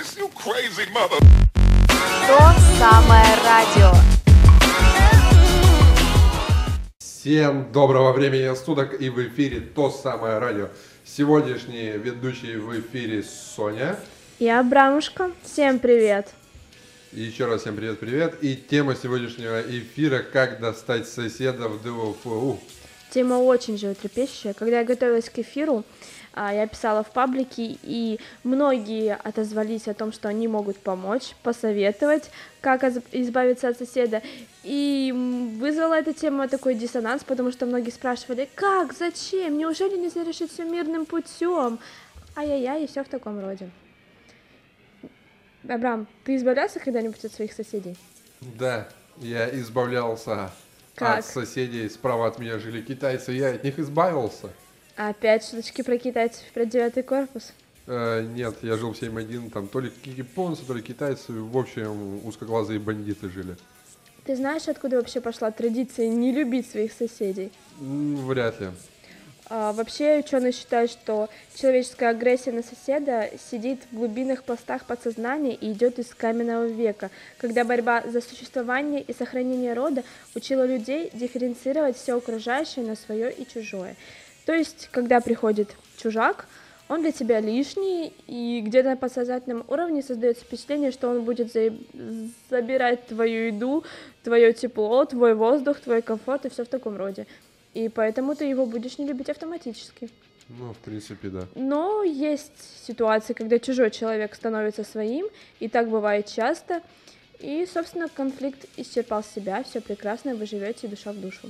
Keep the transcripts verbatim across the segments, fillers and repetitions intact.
То самое радио. Всем доброго времени суток, и в эфире то самое радио. Сегодняшние ведущие в эфире Соня и Абрамушка. Всем привет. И еще раз всем привет-привет. И тема сегодняшнего эфира: как достать соседа в ДВФУ. Тема очень животрепещущая. Когда я готовилась к эфиру, я писала в паблике, и многие отозвались о том, что они могут помочь, посоветовать, как избавиться от соседа. И вызвала эта тема такой диссонанс, потому что многие спрашивали: как, зачем, неужели нельзя решить все мирным путем? Ай-яй-яй, и все в таком роде. Абрам, ты избавлялся когда-нибудь от своих соседей? Да, я избавлялся как? от соседей. Справа от меня жили китайцы, я от них избавился. Опять шуточки про китайцев, про девятый корпус? Э, нет, я жил в семь один, там то ли японцы, то ли китайцы, в общем, узкоглазые бандиты жили. Ты знаешь, откуда вообще пошла традиция не любить своих соседей? М, вряд ли. А, вообще ученые считают, что человеческая агрессия на соседа сидит в глубинных пластах подсознания и идет из каменного века, когда борьба за существование и сохранение рода учила людей дифференцировать все окружающее на свое и чужое. То есть, когда приходит чужак, он для тебя лишний, и где-то на подсознательном уровне создается впечатление, что он будет за... забирать твою еду, твое тепло, твой воздух, твой комфорт и все в таком роде. И поэтому ты его будешь не любить автоматически. Ну, в принципе, да. Но есть ситуации, когда чужой человек становится своим, и так бывает часто. И, собственно, конфликт исчерпал себя, все прекрасно, вы живете душа в душу.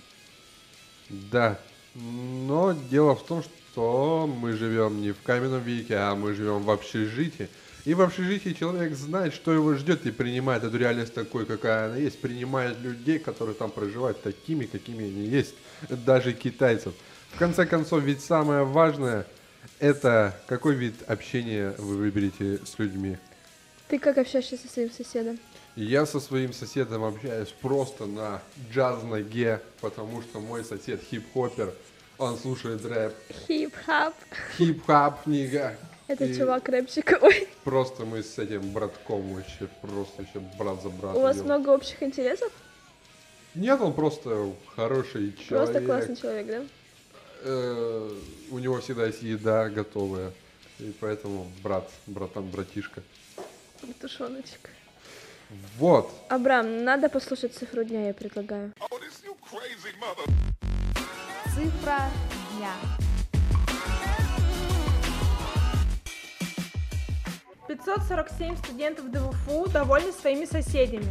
Да. Но дело в том, что мы живем не в каменном веке, а мы живем в общежитии. И в общежитии человек знает, что его ждет, и принимает эту реальность такой, какая она есть. Принимает людей, которые там проживают, такими, какими они есть. Даже китайцев. В конце концов, ведь самое важное — это какой вид общения вы выберете с людьми. Ты как общаешься со своим соседом? Я со своим соседом общаюсь просто на джаз-ноге, потому что мой сосед хип-хоппер, он слушает рэп. Хип-хап. Хип-хап, книга. Это И чувак рэпчиковый. Просто мы с этим братком вообще, просто еще брат за брата. У вас идем. много общих интересов? Нет, он просто хороший человек. Просто классный человек, да? Э, у него всегда есть еда готовая, и поэтому брат, братан, братишка. Тушеночек. Вот. Абрам, надо послушать цифру дня, я предлагаю. Цифра дня. пятьсот сорок семь студентов ДВФУ довольны своими соседями.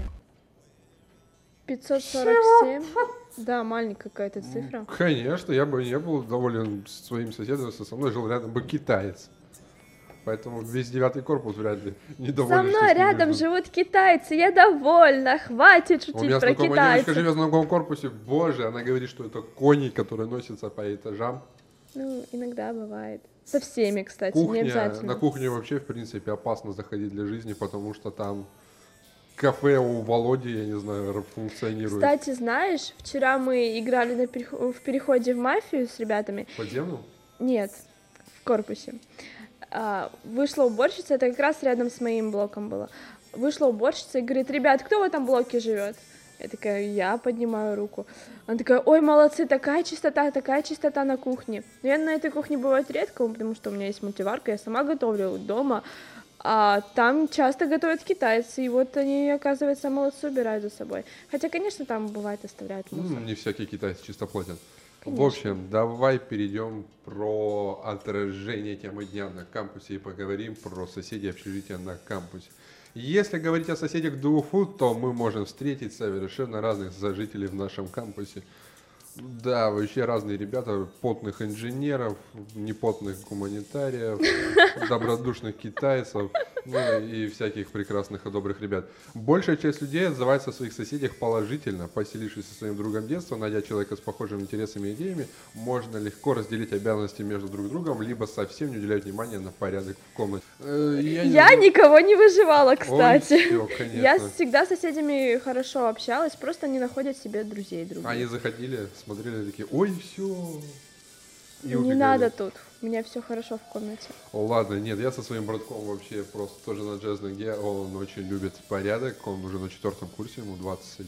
пятьсот сорок семь? Да, маленькая какая-то цифра. Конечно, я бы не был доволен своим соседом, если со мной жил рядом бы китаец. Поэтому весь девятый корпус вряд ли недоволен. Со мной рядом между... живут китайцы, я довольна, хватит шутить про китайцев. У меня знакомая девочка живет в другом корпусе, боже, она говорит, что это кони, которые носятся по этажам. Ну, иногда бывает. Со всеми, кстати, Кухня, не обязательно. На кухню вообще, в принципе, опасно заходить для жизни, потому что там кафе у Володи, я не знаю, функционирует. Кстати, знаешь, вчера мы играли на перех... в переходе в мафию с ребятами. Подземную? Нет, в корпусе. А, вышла уборщица, это как раз рядом с моим блоком было. Вышла уборщица и говорит: ребят, кто в этом блоке живет? Я такая, я поднимаю руку. Она такая: ой, молодцы, такая чистота, такая чистота на кухне. Но я на этой кухне бывает редко, потому что у меня есть мультиварка, я сама готовлю дома. А там часто готовят китайцы, и вот они, оказывается, молодцы, убирают за собой. Хотя, конечно, там бывает оставляют мусор. Mm, не всякие китайцы чистоплотят. Конечно. В общем, давай перейдем про отражение темы дня на кампусе и поговорим про соседей общежития на кампусе. Если говорить о соседях ДВФУ, то мы можем встретить совершенно разных сожителей в нашем кампусе. Да, вообще разные ребята, потных инженеров, непотных гуманитариев, добродушных китайцев, ну и всяких прекрасных и добрых ребят. Большая часть людей отзывается о своих соседях положительно. Поселившись со своим другом детства, найдя человека с похожими интересами и идеями, можно легко разделить обязанности между друг другом, либо совсем не уделять внимания на порядок в комнате. Э, я я не... никого не выживала, кстати. Ой, всё, я всегда с соседями хорошо общалась, просто они находят себе друзей других. Они заходили, смотрели такие: ой, все. Не надо тут. У меня все хорошо в комнате. О, ладно, нет, я со своим братком вообще просто тоже на джазной где он очень любит порядок, он уже на четвертом курсе, ему двадцать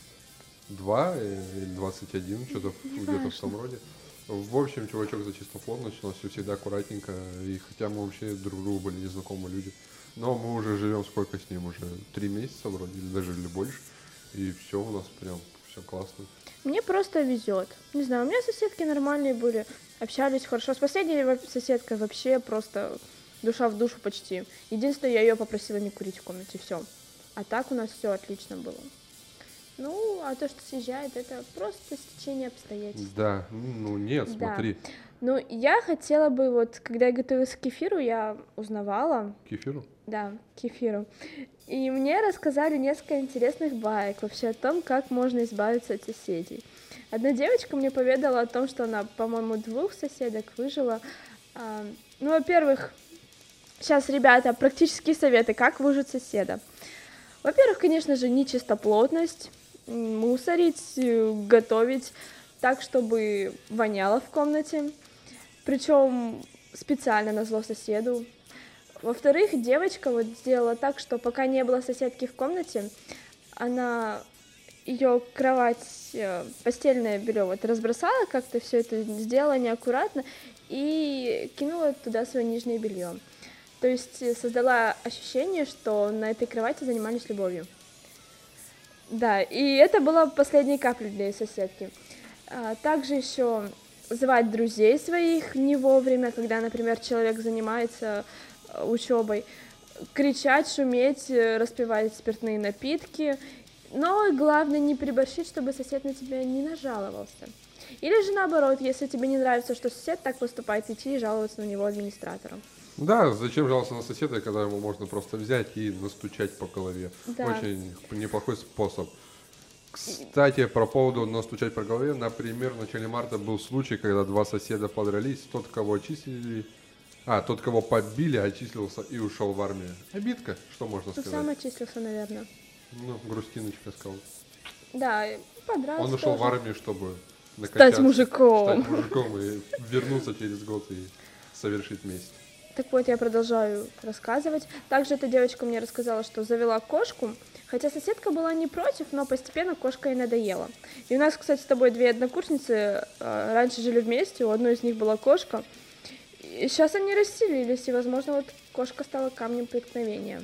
два или двадцать один, что-то где-то в том роде. В общем, чувачок за чистоплотность, у нас все всегда аккуратненько, и хотя мы вообще друг другу были незнакомые люди, но мы уже живем сколько с ним, уже три месяца вроде, или даже или больше, и все у нас прям, все классно. Мне просто везет. Не знаю, у меня соседки нормальные были, общались хорошо. С последней во- соседкой вообще просто душа в душу почти. Единственное, я ее попросила не курить в комнате, все. А так у нас все отлично было. Ну, а то, что съезжает, это просто стечение обстоятельств. Да, ну нет, Да. смотри, Ну, я хотела бы, вот, когда я готовилась к кефиру, я узнавала, кефиру. да, к кефиру, и мне рассказали несколько интересных баек вообще о том, как можно избавиться от соседей. Одна девочка мне поведала о том, что она, по-моему, двух соседок выжила. А, ну, во-первых, сейчас, ребята, практические советы, как выжить соседа. Во-первых, конечно же, нечистоплотность, м, мусорить, э, готовить так, чтобы воняло в комнате, причем специально назло соседу. Во-вторых, девочка вот сделала так, что пока не было соседки в комнате, она ее кровать, э, постельное белье вот разбросала, как-то все это сделала неаккуратно и кинула туда свое нижнее белье. То есть э, создала ощущение, что на этой кровати занимались любовью. Да, и это была последней каплей для ее соседки. А, также еще звать друзей своих не вовремя, когда, например, человек занимается учебой, кричать, шуметь, э, распивать спиртные напитки. Но главное не переборщить, чтобы сосед на тебя не нажаловался. Или же наоборот, если тебе не нравится, что сосед так поступает, идти и жаловаться на него администратору. Да, зачем жаловаться на соседа, когда ему можно просто взять и настучать по голове. Да. Очень неплохой способ. Кстати, про поводу настучать по голове, например, в начале марта был случай, когда два соседа подрались, тот, кого отчислили, а, тот, кого побили, отчислился и ушел в армию. Обидка, что можно Ну, сказать? сам отчислился, наверное. Ну, грустиночка сказал. Да, и подрался Он ушел тоже. в армию, чтобы накачаться, мужиком. стать мужиком и вернуться через год и совершить месть. Так вот, я продолжаю рассказывать. Также эта девочка мне рассказала, что завела кошку, хотя соседка была не против, но постепенно кошка ей надоела. И у нас, кстати, с тобой две однокурсницы э, раньше жили вместе, у одной из них была кошка. И сейчас они расселились, и, возможно, вот кошка стала камнем преткновения.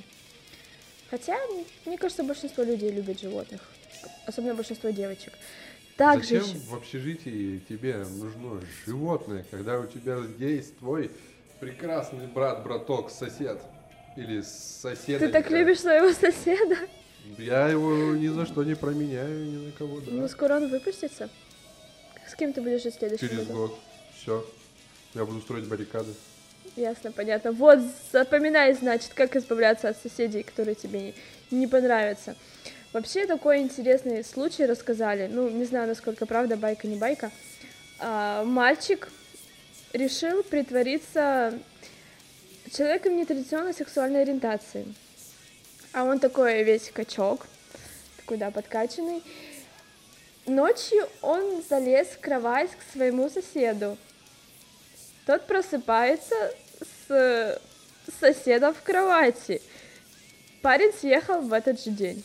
Хотя, мне кажется, большинство людей любят животных, особенно большинство девочек. Также Зачем ещё- в общежитии тебе нужно животное, когда у тебя есть твой прекрасный брат, браток, сосед или соседа? Ты так любишь своего соседа? Я его ни за что не променяю, ни на кого, да. Ну, скоро он выпустится. С кем ты будешь жить в следующем Через году? год. Все. Я буду строить баррикады. Ясно, понятно. Вот, запоминай, значит, как избавляться от соседей, которые тебе не, не понравятся. Вообще, такой интересный случай рассказали. Ну, не знаю, насколько правда, байка, не байка. А, мальчик решил притвориться человеком нетрадиционной сексуальной ориентации. А он такой весь качок, такой, да, подкачанный. Ночью он залез в кровать к своему соседу. Тот просыпается с соседом в кровати. Парень съехал в этот же день.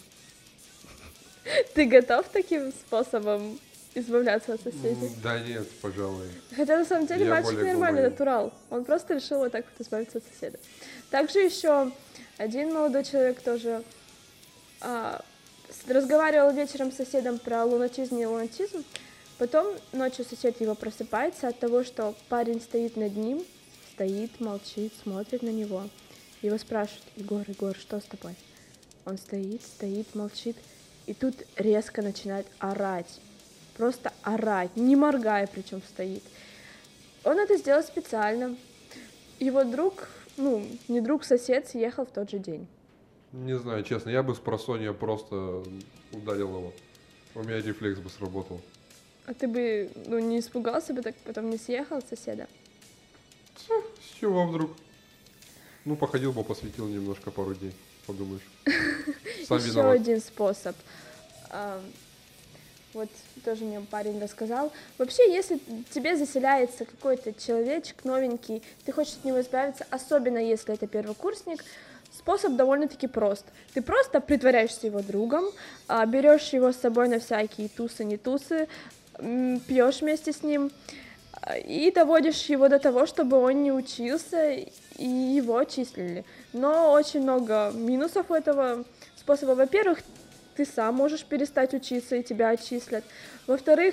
Ты готов таким способом избавляться от соседей? М, Да нет, пожалуй. Хотя на самом деле Я мальчик более нормальный, глупый. натурал. Он просто решил вот так вот избавиться от соседа. Также еще один молодой человек тоже а, с- разговаривал вечером с соседом про лунатизм и лунатизм. Потом ночью сосед его просыпается от того, что парень стоит над ним, стоит, молчит, смотрит на него. Его спрашивают: Егор, Егор, что с тобой? Он стоит, стоит, молчит, и тут резко начинает орать. Просто орать, не моргая, причем стоит. Он это сделал специально. Его друг, ну, не друг, сосед, съехал в тот же день. Не знаю, честно, я бы с просонья просто ударил его. У меня рефлекс бы сработал. А ты бы, ну, не испугался бы, так потом не съехал от соседа? С чего вдруг? Ну, походил бы, посветил немножко пару дней, подумаешь. Сам Еще виноват. один способ. А, Вот тоже мне парень рассказал. Вообще, если тебе заселяется какой-то человечек новенький, ты хочешь от него избавиться, особенно если это первокурсник, способ довольно-таки прост. Ты просто притворяешься его другом, а, берешь его с собой на всякие тусы, не тусы, м, пьешь вместе с ним а, и доводишь его до того, чтобы он не учился и его отчислили. Но очень много минусов у этого способа. Во-первых, ты сам можешь перестать учиться и тебя отчислят. Во-вторых,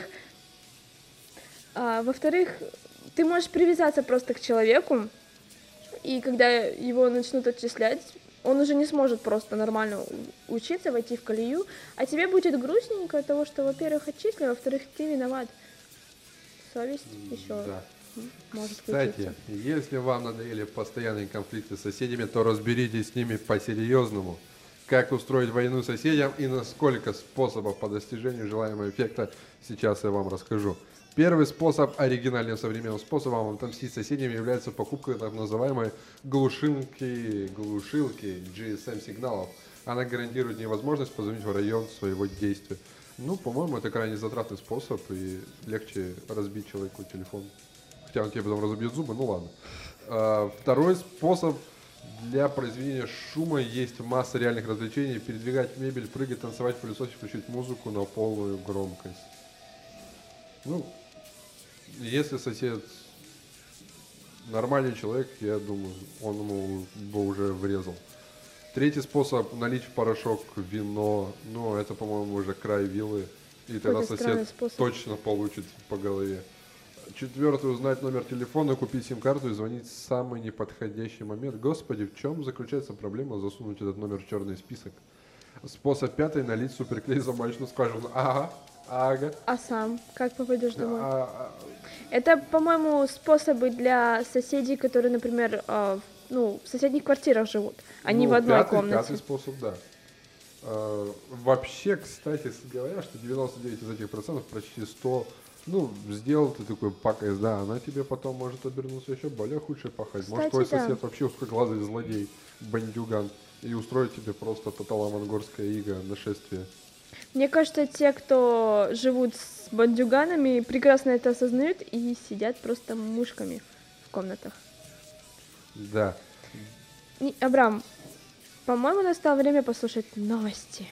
а, во-вторых, ты можешь привязаться просто к человеку, и когда его начнут отчислять, он уже не сможет просто нормально у- учиться, войти в колею, а тебе будет грустненько от того, что, во-первых, отчислили, а во-вторых, ты виноват. Совесть еще Да. может Кстати, включиться. если вам надоели постоянные конфликты с соседями, то разберитесь с ними по-серьезному. Как устроить войну соседям и на сколько способов по достижению желаемого эффекта, сейчас я вам расскажу. Первый способ, оригинальным современным способом отомстить соседям, является покупка так называемой глушилки, глушилки джи эс эм сигналов. Она гарантирует невозможность позвонить в район своего действия. Ну, по-моему, это крайне затратный способ, и легче разбить человеку телефон. Хотя он тебе потом разобьет зубы, ну ладно. А, Второй способ для произведения шума есть масса реальных развлечений. Передвигать мебель, прыгать, танцевать, пылесосить, включить музыку на полную громкость. Ну, если сосед нормальный человек, я думаю, он ему бы уже врезал. Третий способ — налить в порошок вино. Ну, это, по-моему, уже край вилы. И тогда Какой-то странный сосед способ. точно получит по голове. Четвертый — узнать номер телефона, купить сим-карту и звонить в самый неподходящий момент. Господи, в чем заключается проблема засунуть этот номер в черный список? Способ пятый — налить суперклей в замочную скважину. Ага, ага. А сам как попадешь домой? А, Это, по-моему, способы для соседей, которые, например, а, в- ну, в соседних квартирах живут, а не ну, в одной пятый, комнате. Пятый способ, да. А, вообще, кстати говоря, что девяносто девять из этих процентов, почти сто, ну, сделал ты такой пакость, да, она тебе потом может обернуться еще более худшей пахать. Может, твой Кстати, да. сосед вообще узкоглазый злодей, бандюган, и устроить тебе просто тотало-монгольское иго, нашествие. Мне кажется, те, кто живут с бандюганами, прекрасно это осознают и сидят просто мушками в комнатах. Да. Не- Абрам, по-моему, настало время послушать новости.